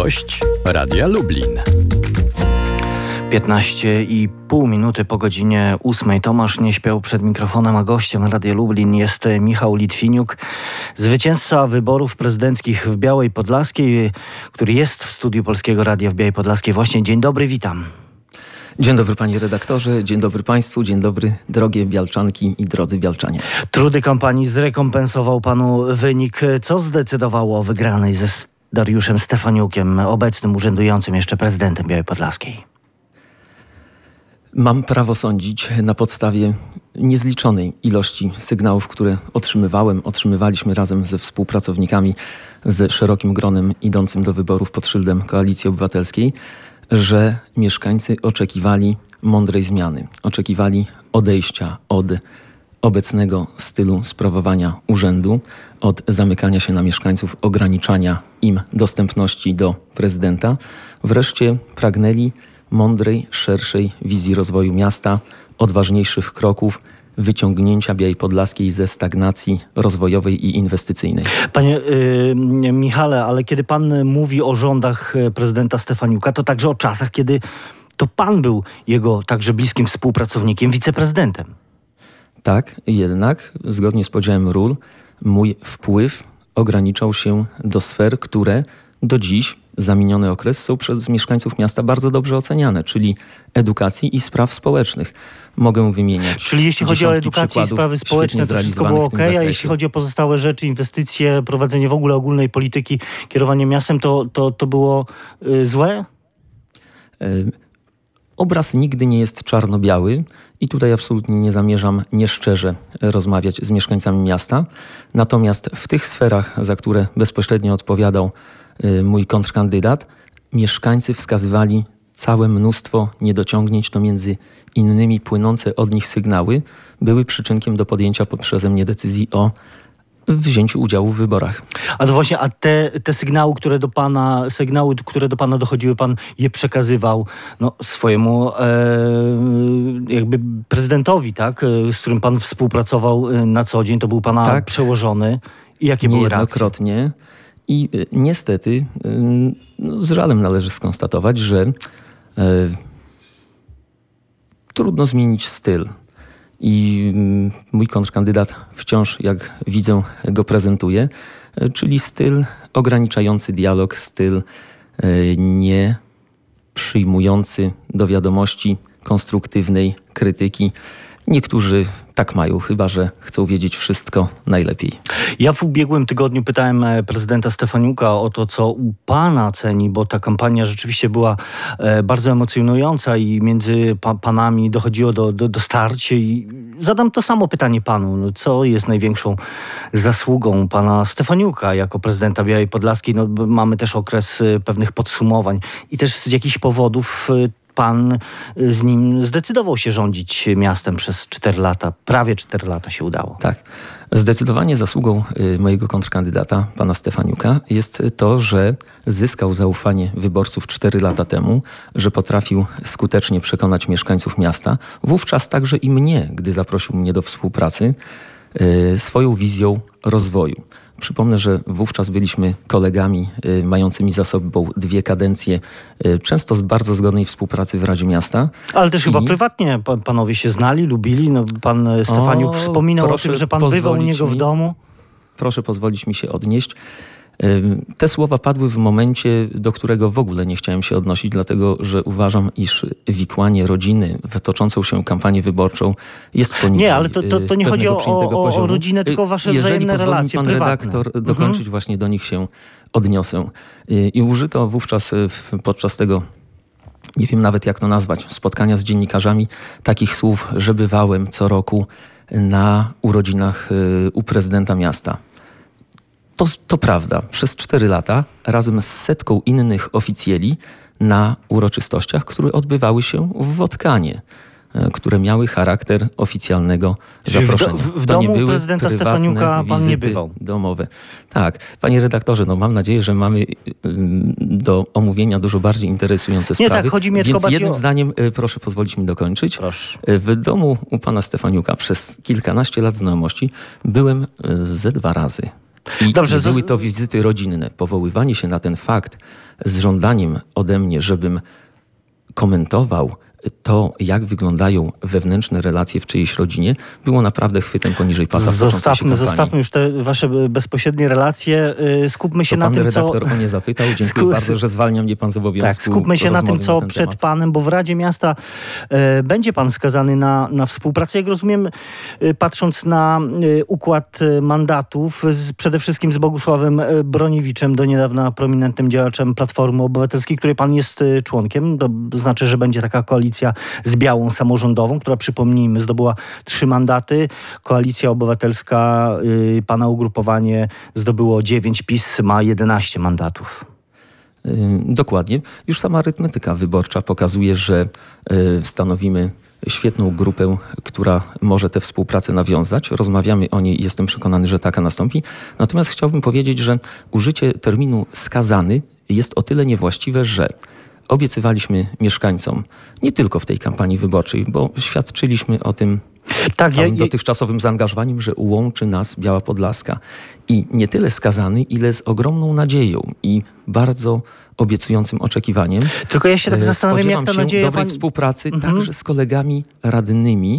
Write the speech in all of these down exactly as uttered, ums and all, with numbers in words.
Gość Radia Lublin. piętnaście i pół minuty po godzinie ósmej. Tomasz nie śpiał przed mikrofonem, a gościem Radia Lublin jest Michał Litwiniuk, zwycięzca wyborów prezydenckich w Białej Podlaskiej, który jest w studiu Polskiego Radia w Białej Podlaskiej. Właśnie, dzień dobry, witam. Dzień dobry panie redaktorze, dzień dobry państwu, dzień dobry drogie Bialczanki i drodzy Bialczanie. Trudy kampanii zrekompensował panu wynik. Co zdecydowało o wygranej ze Dariuszem Stefaniukiem, obecnym urzędującym jeszcze prezydentem Białej Podlaskiej? Mam prawo sądzić na podstawie niezliczonej ilości sygnałów, które otrzymywałem, otrzymywaliśmy razem ze współpracownikami, z szerokim gronem idącym do wyborów pod szyldem Koalicji Obywatelskiej, że mieszkańcy oczekiwali mądrej zmiany. Oczekiwali odejścia od obecnego stylu sprawowania urzędu, od zamykania się na mieszkańców, ograniczania im dostępności do prezydenta. Wreszcie pragnęli mądrej, szerszej wizji rozwoju miasta, odważniejszych kroków, wyciągnięcia Białej Podlaskiej ze stagnacji rozwojowej i inwestycyjnej. Panie yy, Michale, ale kiedy pan mówi o rządach prezydenta Stefaniuka, to także o czasach, kiedy to pan był jego także bliskim współpracownikiem, wiceprezydentem. Tak, jednak zgodnie z podziałem ról mój wpływ ograniczał się do sfer, które do dziś, za miniony okres, są przez mieszkańców miasta bardzo dobrze oceniane, czyli edukacji i spraw społecznych. Mogę wymieniać. Czyli jeśli chodzi o edukację i sprawy społeczne, to wszystko było ok, a jeśli chodzi o pozostałe rzeczy, inwestycje, prowadzenie w ogóle ogólnej polityki, kierowanie miastem, to, to, to było y, złe? Y- Obraz nigdy nie jest czarno-biały i tutaj absolutnie nie zamierzam nieszczerze rozmawiać z mieszkańcami miasta. Natomiast w tych sferach, za które bezpośrednio odpowiadał y, mój kontrkandydat, mieszkańcy wskazywali całe mnóstwo niedociągnięć, to między innymi płynące od nich sygnały były przyczynkiem do podjęcia przeze mnie decyzji o wzięciu udziału w wyborach. A to właśnie, a te, te sygnały, które do pana, sygnały, które do pana dochodziły, pan je przekazywał no, swojemu e, jakby prezydentowi, tak? Z którym pan współpracował na co dzień, to był pana tak, przełożony. I jakie były reakcje? Niejednokrotnie. I y, niestety y, no, z żalem należy skonstatować, że y, trudno zmienić styl. I mój kontrkandydat wciąż, jak widzę, go prezentuje, czyli styl ograniczający dialog, styl nie przyjmujący do wiadomości konstruktywnej krytyki. Niektórzy tak mają, chyba że chcą wiedzieć wszystko najlepiej. Ja w ubiegłym tygodniu pytałem prezydenta Stefaniuka o to, co u pana ceni, bo ta kampania rzeczywiście była e, bardzo emocjonująca i między pa, panami dochodziło do, do, do starć. I zadam to samo pytanie panu. No, co jest największą zasługą pana Stefaniuka jako prezydenta Białej Podlaskiej? No, mamy też okres e, pewnych podsumowań i też z jakichś powodów e, pan z nim zdecydował się rządzić miastem przez cztery lata. Prawie cztery lata się udało. Tak. Zdecydowanie zasługą y, mojego kontrkandydata, pana Stefaniuka, jest to, że zyskał zaufanie wyborców cztery lata temu, że potrafił skutecznie przekonać mieszkańców miasta, wówczas także i mnie, gdy zaprosił mnie do współpracy, y, swoją wizją rozwoju. Przypomnę, że wówczas byliśmy kolegami y, mającymi za sobą dwie kadencje, y, często z bardzo zgodnej współpracy w Radzie Miasta. Ale też I... chyba prywatnie pan, panowie się znali, lubili. No, pan Stefaniuk o, wspominał o tym, że pan bywał u niego mi, w domu. Proszę pozwolić mi się odnieść. Te słowa padły w momencie, do którego w ogóle nie chciałem się odnosić, dlatego że uważam, iż wikłanie rodziny w toczącą się kampanię wyborczą jest poniżej. Nie, ale to, to, to nie chodzi o, o, o rodzinę, tylko wasze Jeżeli wzajemne relacje pan prywatne. redaktor dokończyć, mhm. właśnie do nich się odniosę. I użyto wówczas podczas tego, nie wiem nawet jak to nazwać, spotkania z dziennikarzami takich słów, że bywałem co roku na urodzinach u prezydenta miasta. To, to prawda. Przez cztery lata razem z setką innych oficjeli na uroczystościach, które odbywały się w Wotkanie, które miały charakter oficjalnego Czyli zaproszenia. W, do, w domu prezydenta Stefaniuka pan nie bywał? Domowe. Tak. Panie redaktorze, no mam nadzieję, że mamy do omówienia dużo bardziej interesujące sprawy. Nie, tak, chodzi mi Więc tylko jednym o... zdaniem, proszę pozwolić mi dokończyć. Proszę. W domu u pana Stefaniuka przez kilkanaście lat znajomości byłem ze dwa razy. I Dobrze, były z... to wizyty rodzinne. Powoływanie się na ten fakt z żądaniem ode mnie, żebym komentował to, jak wyglądają wewnętrzne relacje w czyjejś rodzinie, było naprawdę chwytem poniżej pasa. Zostawmy, zostawmy już te wasze bezpośrednie relacje. Skupmy się to na pan tym, redaktor co... o nie zapytał. Dziękuję Sku... bardzo, że zwalnia mnie pan z obowiązku. Tak, skupmy się na tym, co na przed temat. panem, bo w Radzie Miasta e, będzie pan skazany na, na współpracę. Jak rozumiem, e, patrząc na e, układ mandatów, z, przede wszystkim z Bogusławem Broniewiczem, do niedawna prominentnym działaczem Platformy Obywatelskiej, której pan jest e, członkiem. To znaczy, że będzie taka koalicja z Białą Samorządową, która, przypomnijmy, zdobyła trzy mandaty. Koalicja Obywatelska, y, pana ugrupowanie zdobyło dziewięć, PiS ma jedenaście mandatów. Dokładnie. Już sama arytmetyka wyborcza pokazuje, że y, stanowimy świetną grupę, która może tę współpracę nawiązać. Rozmawiamy o niej i jestem przekonany, że taka nastąpi. Natomiast chciałbym powiedzieć, że użycie terminu skazany jest o tyle niewłaściwe, że obiecywaliśmy mieszkańcom, nie tylko w tej kampanii wyborczej, bo świadczyliśmy o tym tak, całym ja, dotychczasowym zaangażowaniem, że łączy nas Biała Podlaska. I nie tyle skazany, ile z ogromną nadzieją i bardzo obiecującym oczekiwaniem. Tylko ja się tak zastanawiam, jak ta się nadzieja... dobrej pan... współpracy mhm. także z kolegami radnymi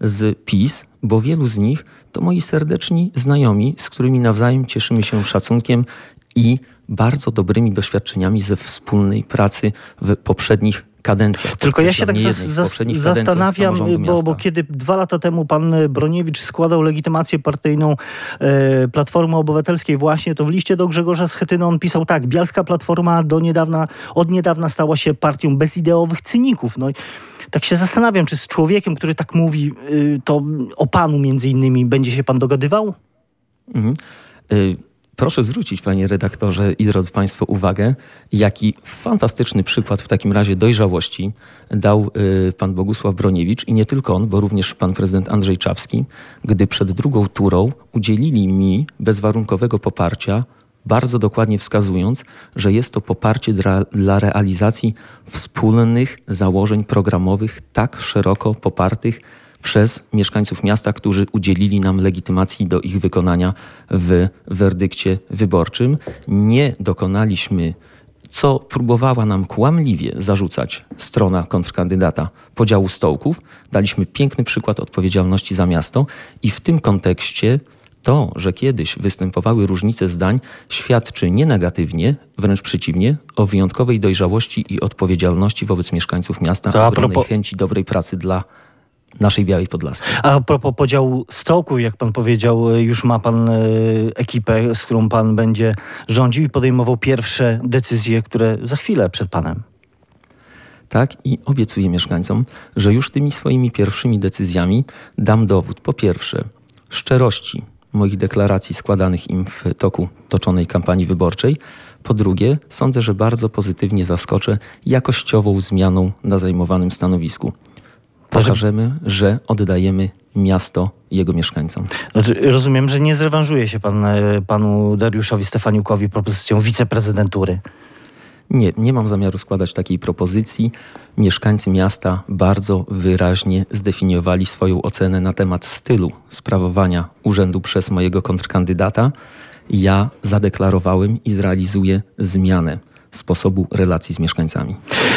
z PiS, bo wielu z nich to moi serdeczni znajomi, z którymi nawzajem cieszymy się szacunkiem i bardzo dobrymi doświadczeniami ze wspólnej pracy w poprzednich kadencjach. Tylko ja się tak zas- zastanawiam, bo, bo kiedy dwa lata temu pan Broniewicz składał legitymację partyjną e, Platformy Obywatelskiej właśnie, to w liście do Grzegorza Schetyny on pisał tak: Bialska Platforma do niedawna, od niedawna stała się partią bezideowych cyników. No i tak się zastanawiam, czy z człowiekiem, który tak mówi, y, to o panu między innymi będzie się pan dogadywał? Mhm. Y- Proszę zwrócić, panie redaktorze i drodzy państwo, uwagę, jaki fantastyczny przykład w takim razie dojrzałości dał y, pan Bogusław Broniewicz i nie tylko on, bo również pan prezydent Andrzej Czapski, gdy przed drugą turą udzielili mi bezwarunkowego poparcia, bardzo dokładnie wskazując, że jest to poparcie dla, dla realizacji wspólnych założeń programowych, tak szeroko popartych przez mieszkańców miasta, którzy udzielili nam legitymacji do ich wykonania w werdykcie wyborczym. Nie dokonaliśmy, co próbowała nam kłamliwie zarzucać strona kontrkandydata, podziału stołków. Daliśmy piękny przykład odpowiedzialności za miasto i w tym kontekście to, że kiedyś występowały różnice zdań, świadczy nie negatywnie, wręcz przeciwnie, o wyjątkowej dojrzałości i odpowiedzialności wobec mieszkańców miasta, to ogromnej propos... chęci dobrej pracy dla naszej Białej Podlaskiej. A propos podziału stołków, jak pan powiedział, już ma pan e, ekipę, z którą pan będzie rządził i podejmował pierwsze decyzje, które za chwilę przed panem. Tak, i obiecuję mieszkańcom, że już tymi swoimi pierwszymi decyzjami dam dowód, po pierwsze, szczerości moich deklaracji składanych im w toku toczonej kampanii wyborczej. Po drugie, sądzę, że bardzo pozytywnie zaskoczę jakościową zmianą na zajmowanym stanowisku. Pokażemy, że oddajemy miasto jego mieszkańcom. Rozumiem, że nie zrewanżuje się pan panu Dariuszowi Stefaniukowi propozycją wiceprezydentury. Nie, nie mam zamiaru składać takiej propozycji. Mieszkańcy miasta bardzo wyraźnie zdefiniowali swoją ocenę na temat stylu sprawowania urzędu przez mojego kontrkandydata. Ja zadeklarowałem i zrealizuję zmianę sposobu relacji z mieszkańcami.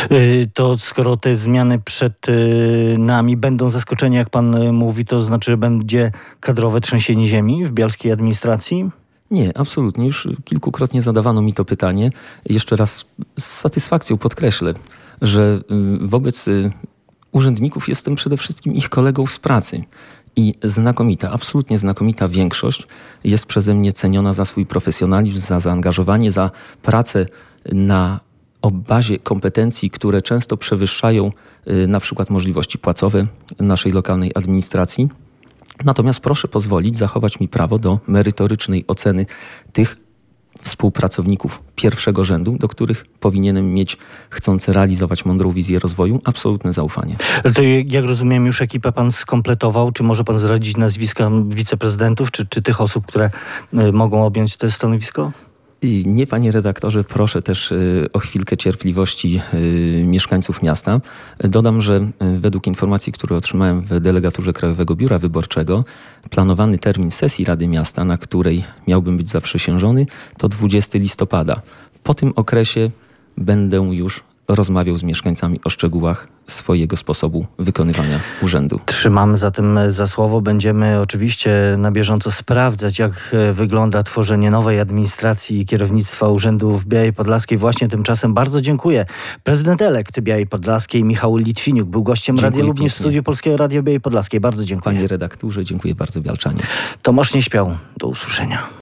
To skoro te zmiany przed nami będą zaskoczenia, jak pan mówi, to znaczy, że będzie kadrowe trzęsienie ziemi w bialskiej administracji? Nie, absolutnie. Już kilkukrotnie zadawano mi to pytanie. Jeszcze raz z satysfakcją podkreślę, że wobec urzędników jestem przede wszystkim ich kolegą z pracy. I znakomita, absolutnie znakomita większość jest przeze mnie ceniona za swój profesjonalizm, za zaangażowanie, za pracę na o bazie kompetencji, które często przewyższają y, na przykład możliwości płacowe naszej lokalnej administracji. Natomiast proszę pozwolić zachować mi prawo do merytorycznej oceny tych współpracowników pierwszego rzędu, do których powinienem mieć, chcąc realizować mądrą wizję rozwoju, absolutne zaufanie. To jak rozumiem, już ekipę pan skompletował. Czy może pan zdradzić nazwiska wiceprezydentów, czy, czy tych osób, które y, mogą objąć to stanowisko? I nie, panie redaktorze, proszę też y, o chwilkę cierpliwości y, mieszkańców miasta. Dodam, że y, według informacji, które otrzymałem w delegaturze Krajowego Biura Wyborczego, planowany termin sesji Rady Miasta, na której miałbym być zaprzysiężony, to dwudziestego listopada. Po tym okresie będę już rozmawiał z mieszkańcami o szczegółach swojego sposobu wykonywania urzędu. Trzymamy zatem za słowo. Będziemy oczywiście na bieżąco sprawdzać, jak wygląda tworzenie nowej administracji i kierownictwa urzędu w Białej Podlaskiej. Właśnie tymczasem bardzo dziękuję. Prezydent elekt Białej Podlaskiej Michał Litwiniuk był gościem Dziękuję Radia Lublin w pięknie. studiu Polskiego Radia Białej Podlaskiej. Bardzo dziękuję. Panie redaktorze, dziękuję bardzo, Bialczanie. Tomasz nie śpiał. Do usłyszenia.